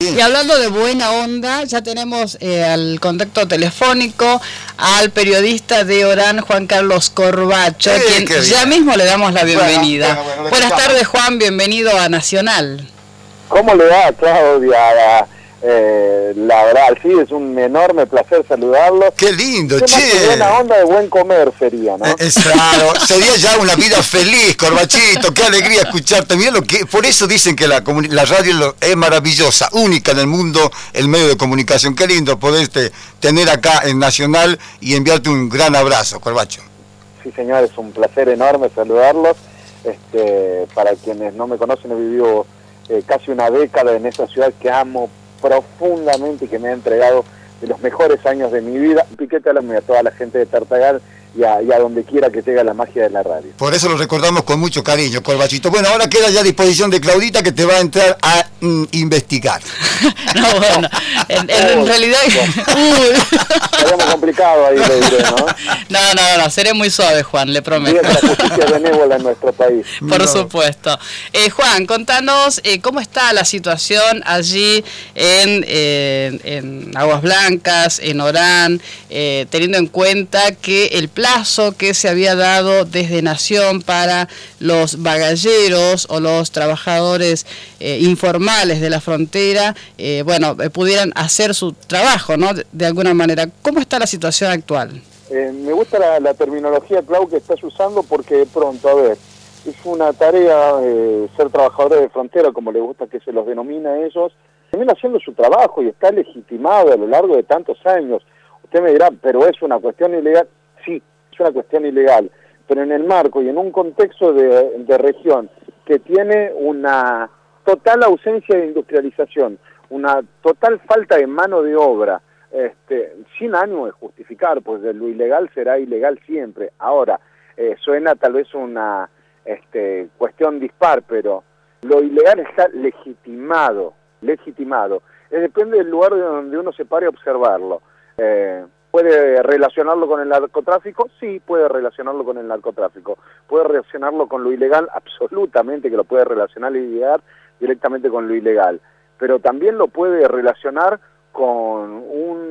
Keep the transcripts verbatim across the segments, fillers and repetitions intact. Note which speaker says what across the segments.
Speaker 1: sí.
Speaker 2: Y hablando de buena onda, ya tenemos eh, al contacto telefónico al periodista de Orán, Juan Carlos Corbacho,
Speaker 1: Eh,
Speaker 2: quien ya mismo le damos la bienvenida.
Speaker 1: Bueno, bueno, bueno,
Speaker 2: Buenas
Speaker 1: escuchamos.
Speaker 2: tardes, Juan, bienvenido a Nacional.
Speaker 3: ¿Cómo le va, Claudia? Eh, la verdad, sí, es un enorme placer saludarlo.
Speaker 1: Qué lindo,
Speaker 3: Qué más
Speaker 1: che.
Speaker 3: que buena onda de buen comer sería, ¿no?
Speaker 1: Eh, Es claro, sería ya una vida feliz, Corbachito, qué alegría escucharte. Mira lo que, por eso dicen que la, comuni- la radio lo- es maravillosa, única en el mundo, el medio de comunicación. Qué lindo poderte tener acá en Nacional y enviarte un gran abrazo, Corbacho.
Speaker 3: Sí, señor, es un placer enorme saludarlos. Este, para quienes no me conocen, he vivido eh, casi una década en esa ciudad que amo profundamente y que me ha entregado de los mejores años de mi vida. Piquete a, la, a toda la gente de Tartagal y a, y a donde quiera que llegue la magia de la radio.
Speaker 1: Por eso lo recordamos con mucho cariño, Corbachito. Bueno, ahora queda ya a disposición de Claudita, que te va a entrar a mm, investigar.
Speaker 2: No, bueno, en, en, en realidad...
Speaker 3: Estaríamos complicado ahí, le diré, ¿no?
Speaker 2: No, no, no, seré muy suave, Juan, le prometo.
Speaker 3: Bien, la justicia benévola en nuestro país.
Speaker 2: Por
Speaker 1: No.
Speaker 2: supuesto. Eh, Juan, contanos eh, cómo está la situación allí en, eh, en Aguas Blancas, en Orán, eh, teniendo en cuenta que el plazo que se había dado desde Nación para los bagalleros o los trabajadores eh, informales de la frontera, eh, bueno, eh, pudieran hacer su trabajo, ¿no? De, de alguna manera. ¿Cómo está la situación actual?
Speaker 3: Eh, me gusta la, la terminología, Clau, que estás usando porque de pronto, a ver, es una tarea eh, ser trabajadores de frontera, como les gusta que se los denomina a ellos, termina haciendo su trabajo y está legitimado a lo largo de tantos años. Usted me dirá, pero es una cuestión ilegal. Sí, es una cuestión ilegal, pero en el marco y en un contexto de, de región que tiene una total ausencia de industrialización, una total falta de mano de obra, Este, sin ánimo de justificar, pues de lo ilegal será ilegal siempre. Ahora, eh, suena tal vez una este, cuestión dispar, pero lo ilegal está legitimado, legitimado. Eh, depende del lugar de donde uno se pare a observarlo. Eh, ¿Puede relacionarlo con el narcotráfico? Sí, puede relacionarlo con el narcotráfico. ¿Puede relacionarlo con lo ilegal? Absolutamente que lo puede relacionar y llegar directamente con lo ilegal. Pero también lo puede relacionar con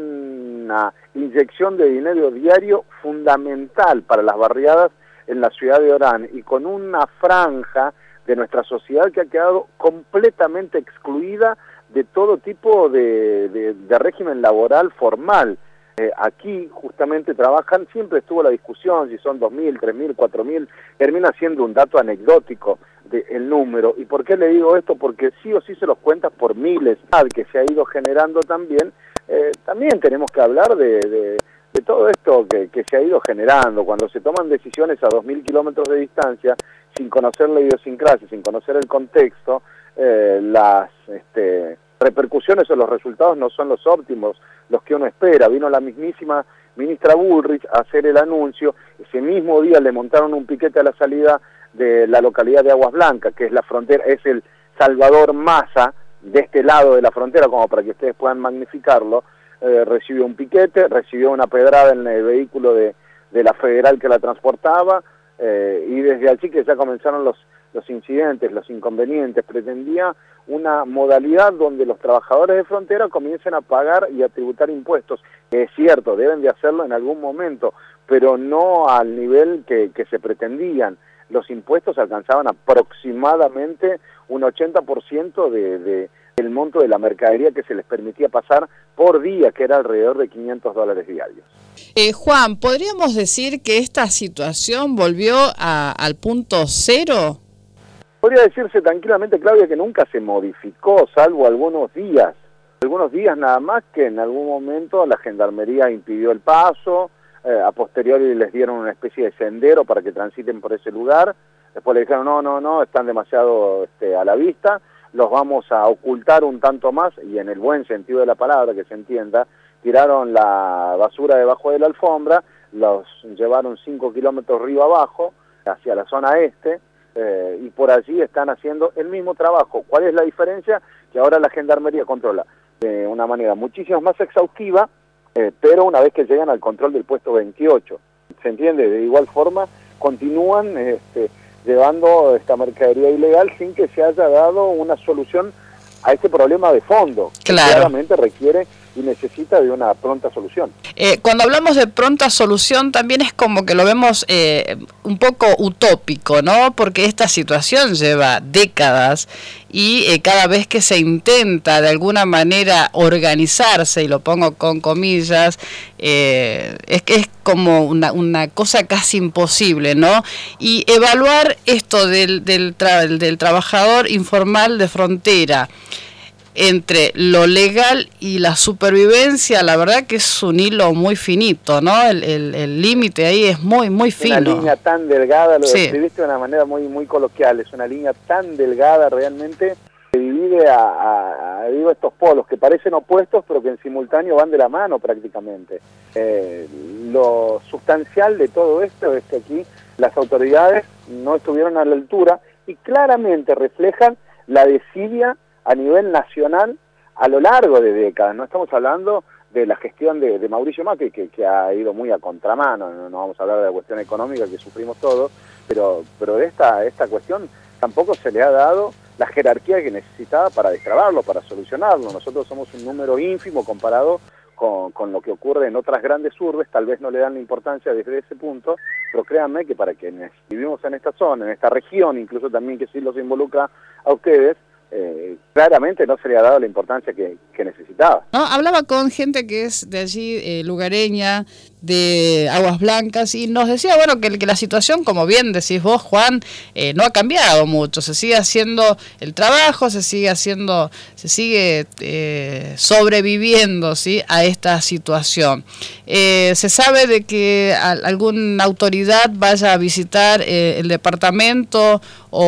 Speaker 3: una inyección de dinero diario fundamental para las barriadas en la ciudad de Orán y con una franja de nuestra sociedad que ha quedado completamente excluida de todo tipo de, de, de régimen laboral formal. Eh, aquí justamente trabajan, siempre estuvo la discusión si son dos mil, tres mil, cuatro mil, termina siendo un dato anecdótico del número. ¿Y por qué le digo esto? Porque sí o sí se los cuentas por miles que se ha ido generando también. Eh, también tenemos que hablar de, de, de todo esto que, que se ha ido generando, cuando se toman decisiones a dos mil kilómetros de distancia, sin conocer la idiosincrasia, sin conocer el contexto, eh, las este, repercusiones o los resultados no son los óptimos, los que uno espera. Vino la mismísima ministra Bullrich a hacer el anuncio, ese mismo día le montaron un piquete a la salida de la localidad de Aguas Blancas, que es la frontera, es el Salvador Massa de este lado de la frontera, como para que ustedes puedan magnificarlo. Eh, recibió un piquete, recibió una pedrada en el vehículo de, de la federal que la transportaba, eh, y desde allí que ya comenzaron los, los incidentes, los inconvenientes. Pretendía una modalidad donde los trabajadores de frontera comiencen a pagar y a tributar impuestos. Es cierto, deben de hacerlo en algún momento, pero no al nivel que, que se pretendían. Los impuestos alcanzaban aproximadamente un ochenta por ciento de, de, del monto de la mercadería que se les permitía pasar por día, que era alrededor de quinientos dólares diarios.
Speaker 2: Eh, Juan, ¿podríamos decir que esta situación volvió a, al punto cero?
Speaker 3: Podría decirse tranquilamente, Claudia, que nunca se modificó, salvo algunos días. Algunos días nada más que en algún momento la Gendarmería impidió el paso, eh, a posteriori les dieron una especie de sendero para que transiten por ese lugar. Después le dijeron, no, no, no, están demasiado este, a la vista, los vamos a ocultar un tanto más, y en el buen sentido de la palabra, que se entienda, tiraron la basura debajo de la alfombra, los llevaron cinco kilómetros río abajo, hacia la zona este, eh, y por allí están haciendo el mismo trabajo. ¿Cuál es la diferencia? Que ahora la Gendarmería controla de una manera muchísimo más exhaustiva, eh, pero una vez que llegan al control del puesto veintiocho. ¿Se entiende? De igual forma, continúan este, llevando esta mercadería ilegal sin que se haya dado una solución a este problema de fondo, que
Speaker 2: claro.
Speaker 3: claramente requiere y necesita de una pronta solución.
Speaker 2: Eh, cuando hablamos de pronta solución también es como que lo vemos eh, un poco utópico, ¿no? Porque esta situación lleva décadas y eh, cada vez que se intenta de alguna manera organizarse, y lo pongo con comillas, eh, es que es como una, una cosa casi imposible, ¿no? Y evaluar esto del, del, tra del trabajador informal de frontera, entre lo legal y la supervivencia, la verdad que es un hilo muy finito, ¿no? El límite ahí es muy, muy fino.
Speaker 3: Una línea tan delgada, lo
Speaker 2: sí.
Speaker 3: describiste de una manera muy, muy coloquial, es una línea tan delgada realmente que divide a, a, a digo, estos polos que parecen opuestos, pero que en simultáneo van de la mano prácticamente. Eh, lo sustancial de todo esto es que aquí las autoridades no estuvieron a la altura y claramente reflejan la desidia a nivel nacional a lo largo de décadas. No estamos hablando de la gestión de, de Mauricio Macri, que, que ha ido muy a contramano, no, no vamos a hablar de la cuestión económica que sufrimos todos, pero, pero de esta, esta cuestión tampoco se le ha dado la jerarquía que necesitaba para destrabarlo, para solucionarlo. Nosotros somos un número ínfimo comparado con, con lo que ocurre en otras grandes urbes, tal vez no le dan la importancia desde ese punto, pero créanme que para quienes vivimos en esta zona, en esta región, incluso también que sí los involucra a ustedes, Eh, claramente no se le ha dado la importancia que, que necesitaba.
Speaker 2: No, hablaba con gente que es de allí, eh, lugareña, de Aguas Blancas, y nos decía, bueno, que, que la situación, como bien decís vos, Juan, eh, no ha cambiado mucho, se sigue haciendo el trabajo, se sigue haciendo, se sigue eh, sobreviviendo, ¿sí?, a esta situación. Eh, se sabe de que a, alguna autoridad vaya a visitar eh, el departamento,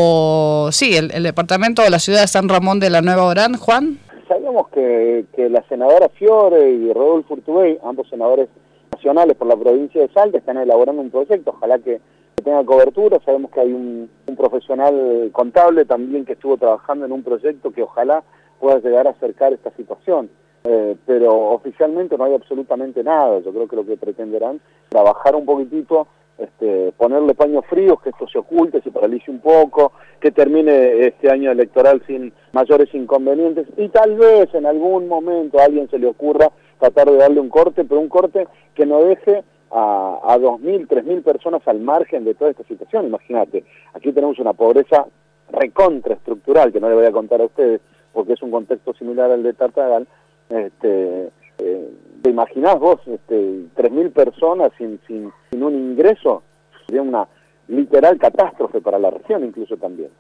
Speaker 2: o sí, el, el departamento de la ciudad de San Ramón de la Nueva Orán, Juan.
Speaker 3: Sabíamos que, que la senadora Fiore y Rodolfo Urtubey, ambos senadores nacionales por la provincia de Salta, están elaborando un proyecto, ojalá que tenga cobertura. Sabemos que hay un, un profesional contable también que estuvo trabajando en un proyecto que ojalá pueda llegar a acercar esta situación. Eh, pero oficialmente no hay absolutamente nada. Yo creo que lo que pretenderán trabajar un poquitito, este, ponerle paños fríos, que esto se oculte, se paralice un poco, que termine este año electoral sin mayores inconvenientes y tal vez en algún momento a alguien se le ocurra tratar de darle un corte, pero un corte que no deje a, a dos mil, tres mil personas al margen de toda esta situación. Imagínate, aquí tenemos una pobreza recontraestructural, que no le voy a contar a ustedes porque es un contexto similar al de Tartagal. Este, eh, ¿te imaginás vos este, tres mil personas sin, sin, sin un ingreso? Sería una literal catástrofe para la región incluso también.